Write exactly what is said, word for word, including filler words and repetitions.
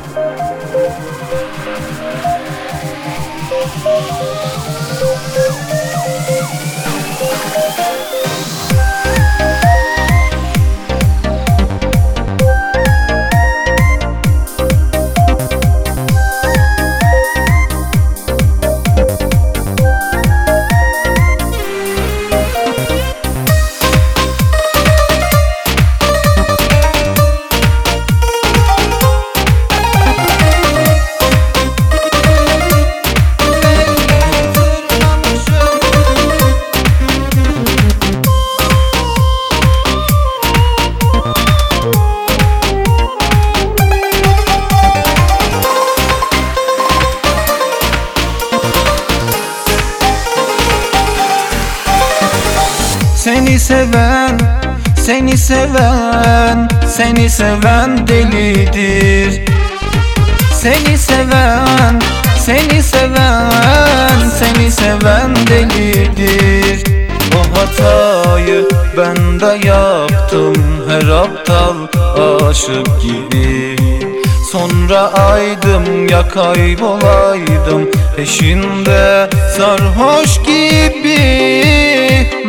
Seni seven, seni seven, seni seven delidir. Seni seven, seni seven, seni seven delidir. O hatayı ben de yaptım, her aptal aşık gibi. Sonra aydım ya kaybolaydım peşinde sarhoş gibi.